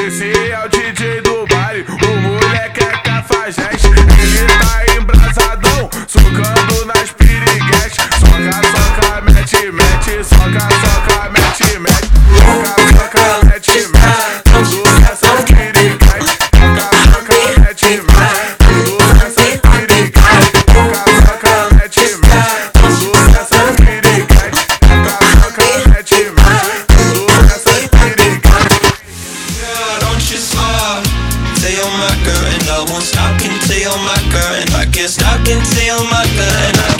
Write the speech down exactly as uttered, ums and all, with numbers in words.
Esse é o D J do baile, o moleque é cafajeste. Ele tá embrasadão, socando nas piriguetes. Soca, soca, mete, mete, soca, soca, mete, mete. Soca, soca, mete, mete, tudo nessas piriguetes. Soca, soca, mete, mete, tudo nessas piriguetes. Soca, soca, mete, mete, tudo nessas piriguetes. Soca, soca, mete, mete, tudo nessas piriguetes. Girl, don't you stop till you're my girl, and I won't stop until you're my girl, and I can't stop until you're my girl, and I